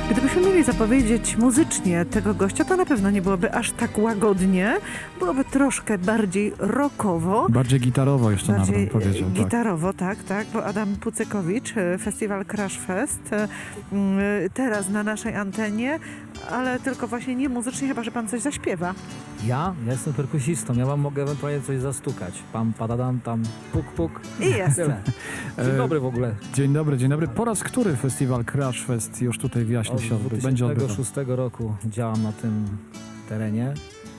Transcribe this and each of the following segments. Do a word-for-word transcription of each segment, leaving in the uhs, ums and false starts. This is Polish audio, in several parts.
Gdybyśmy mieli zapowiedzieć muzycznie tego gościa, to na pewno nie byłoby aż tak łagodnie. Byłoby troszkę bardziej rockowo. Bardziej gitarowo jeszcze Bardziej nawet powiedział. gitarowo, tak. tak, tak, bo Adam Pucykowicz, festiwal Crash Fest, teraz na naszej antenie, ale tylko właśnie nie muzycznie, chyba że pan coś zaśpiewa. Ja? Ja jestem perkusistą, ja wam mogę ewentualnie coś zastukać. Pam, padadam, tam, puk, puk. I jest. Tyle. Dzień dobry w ogóle. Dzień dobry, dzień dobry. Po raz który festiwal Crash Fest już tutaj w Jaślu się Od będzie dwa tysiące odbywał? szóstego roku działam na tym terenie.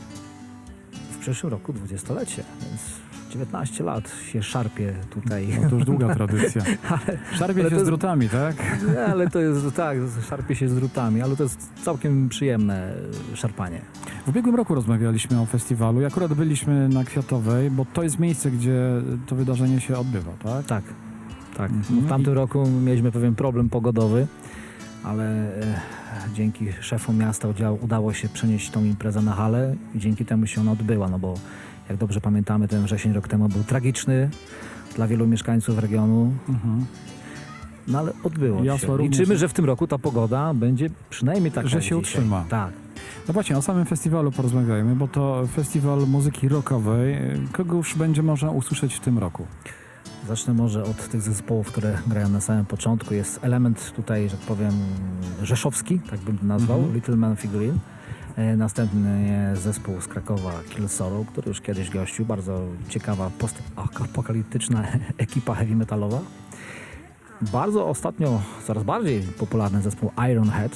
W przyszłym roku dwudziestolecie, więc dziewiętnaście lat się szarpie tutaj. No to już długa tradycja. ale, Szarpie ale się to z drutami, tak? nie, ale to jest tak, szarpie się z drutami, ale to jest całkiem przyjemne szarpanie. W ubiegłym roku rozmawialiśmy o festiwalu i akurat byliśmy na Kwiatowej, bo to jest miejsce, gdzie to wydarzenie się odbywa, tak? Tak, tak. Mhm. W tamtym roku mieliśmy pewien problem pogodowy, ale e, dzięki szefom miasta udział, udało się przenieść tą imprezę na halę i dzięki temu się ona odbyła, no bo jak dobrze pamiętamy, ten wrzesień rok temu był tragiczny dla wielu mieszkańców regionu, Mhm. no ale odbyło Jasła się. również- Liczymy, że w tym roku ta pogoda będzie przynajmniej taka Że jak się dzisiaj. utrzyma. Tak. No właśnie, o samym festiwalu porozmawiajmy, bo to festiwal muzyki rockowej. Kogo już będzie można usłyszeć w tym roku? Zacznę może od tych zespołów, które grają na samym początku. Jest element tutaj, że tak powiem, rzeszowski, tak bym to nazwał, Mhm. Little Man Figurine. E, Następny zespół z Krakowa, Kill Sorrow, który już kiedyś gościł. Bardzo ciekawa, postapokaliptyczna ekipa heavy metalowa. Bardzo ostatnio, coraz bardziej popularny zespół Ironhead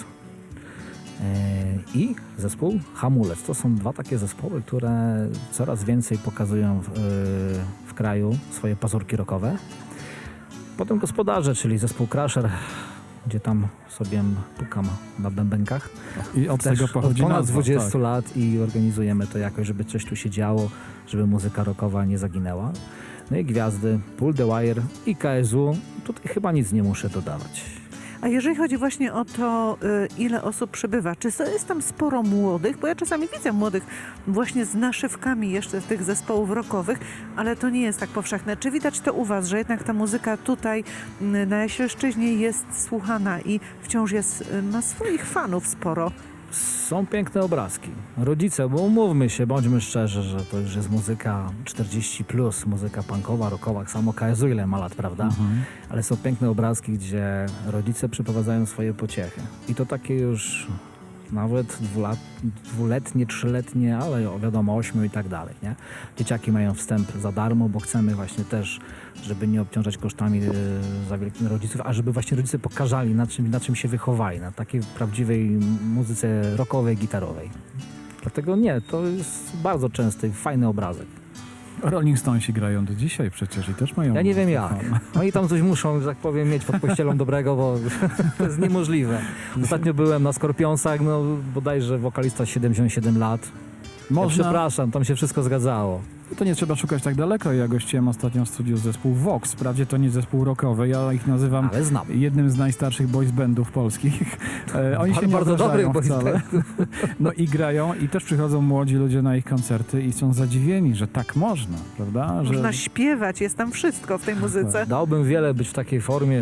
e, i zespół Hamulec. To są dwa takie zespoły, które coraz więcej pokazują w, w kraju swoje pazurki rockowe. Potem Gospodarze, czyli zespół Crusher, gdzie tam sobie pukam na bębenkach. I od Też tego pochodzi od ponad nazwa, dwudziestu tak. lat i organizujemy to jakoś, żeby coś tu się działo, żeby muzyka rockowa nie zaginęła. No i gwiazdy, Pull the Wire i K S U. Tutaj chyba nic nie muszę dodawać. A jeżeli chodzi właśnie o to, y, ile osób przybywa, czy so- jest tam sporo młodych? Bo ja czasami widzę młodych właśnie z naszywkami jeszcze tych zespołów rockowych, ale to nie jest tak powszechne. Czy widać to u was, że jednak ta muzyka tutaj y, na Jaśleszczyźnie jest słuchana i wciąż jest, y, ma swoich fanów sporo? Są piękne obrazki. Rodzice, bo umówmy się, bądźmy szczerzy, że to już jest muzyka czterdzieści plus, muzyka punkowa, rockowa, tak samo K S U ile ma lat, prawda? Mhm. Ale są piękne obrazki, gdzie rodzice przyprowadzają swoje pociechy. I to takie już nawet dwulat, dwuletnie, trzyletnie, ale o, wiadomo, ośmiu i tak dalej, nie? Dzieciaki mają wstęp za darmo, bo chcemy właśnie też, żeby nie obciążać kosztami yy, za wielkimi rodziców, a żeby właśnie rodzice pokazali, na czym, na czym się wychowali, na takiej prawdziwej muzyce rockowej, gitarowej. Dlatego nie, to jest bardzo częsty, fajny obrazek. Rolling Stonesi grają do dzisiaj przecież i też mają... Ja nie wiem jak. fan. Oni tam coś muszą, że tak powiem, mieć pod pościelą dobrego, bo to jest niemożliwe. Ostatnio byłem na Skorpionsach, no bodajże wokalista siedemdziesiąt siedem lat. Ja Można... przepraszam, tam się wszystko zgadzało. To nie trzeba szukać tak daleko. Ja gościłem ostatnio w studiu zespół Vox. Wprawdzie to nie zespół rockowy, ja ich nazywam Ale znam. jednym z najstarszych boys bandów polskich. E, oni się nie Bardzo obrażają dobrych boys wcale. No i grają i też przychodzą młodzi ludzie na ich koncerty i są zadziwieni, że tak można, prawda? Można Że... śpiewać, jest tam wszystko w tej muzyce. Dałbym wiele być w takiej formie.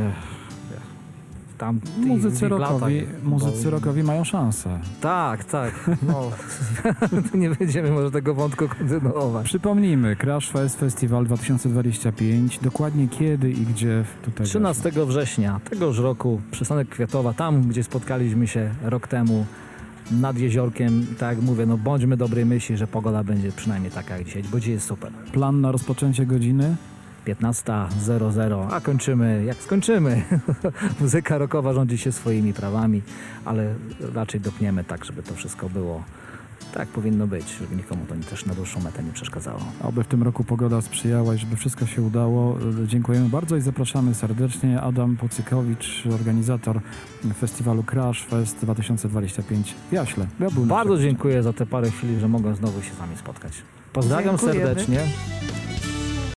Tam Muzycy rockowi, latach, muzycy bo- rockowi mają szansę. Tak, tak. No, tu nie będziemy może tego wątku kontynuować. Przypomnijmy, Crash Fest Festival dwa tysiące dwudziesty piąty. Dokładnie kiedy i gdzie tutaj? trzynastego września tegoż roku przystanek Kwiatowa, tam gdzie spotkaliśmy się rok temu nad jeziorkiem. Tak jak mówię, no bądźmy dobrej myśli, że pogoda będzie przynajmniej taka jak dzisiaj, bo dzisiaj jest super. Plan na rozpoczęcie godziny? piętnasta zero zero, a kończymy jak skończymy. Muzyka rockowa rządzi się swoimi prawami, ale raczej dopniemy tak, żeby to wszystko było tak jak powinno być, żeby nikomu to też na dłuższą metę nie przeszkadzało. Oby w tym roku pogoda sprzyjała i żeby wszystko się udało. Dziękujemy bardzo i zapraszamy serdecznie. Adam Pucykowicz, organizator festiwalu Crash Fest dwa tysiące dwudziesty piąty w Jaśle. Bardzo dziękuję za te parę chwil, że mogłem znowu się z wami spotkać. Pozdrawiam Dziękujemy. serdecznie.